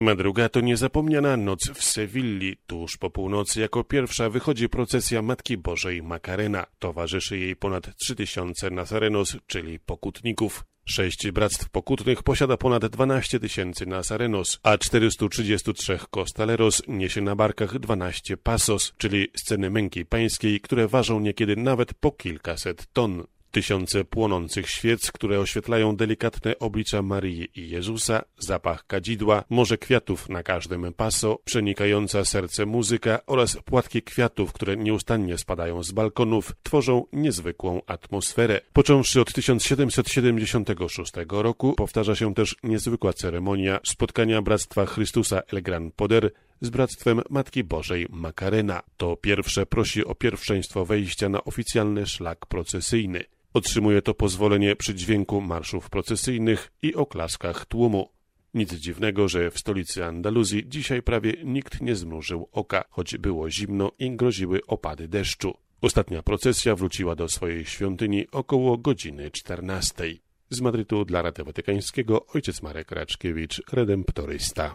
Madruga to niezapomniana noc w Sewilli. Tuż po północy jako pierwsza wychodzi procesja Matki Bożej Macarena. Towarzyszy jej ponad 3000 nazarenos, czyli pokutników. 6 bractw pokutnych posiada ponad 12 000 nazarenos, a 433 costaleros niesie na barkach 12 pasos, czyli sceny męki pańskiej, które ważą niekiedy nawet po kilkaset ton. Tysiące płonących świec, które oświetlają delikatne oblicza Maryi i Jezusa, zapach kadzidła, morze kwiatów na każdym paso, przenikająca serce muzyka oraz płatki kwiatów, które nieustannie spadają z balkonów, tworzą niezwykłą atmosferę. Począwszy od 1776 roku powtarza się też niezwykła ceremonia spotkania Bractwa Chrystusa El Gran Poder z Bractwem Matki Bożej Macarena. To pierwsze prosi o pierwszeństwo wejścia na oficjalny szlak procesyjny. Otrzymuje to pozwolenie przy dźwięku marszów procesyjnych i oklaskach tłumu. Nic dziwnego, że w stolicy Andaluzji dzisiaj prawie nikt nie zmrużył oka, choć było zimno i groziły opady deszczu. Ostatnia procesja wróciła do swojej świątyni około godziny 14. Z Madrytu dla Radia Watykańskiego ojciec Marek Raczkiewicz, redemptorysta.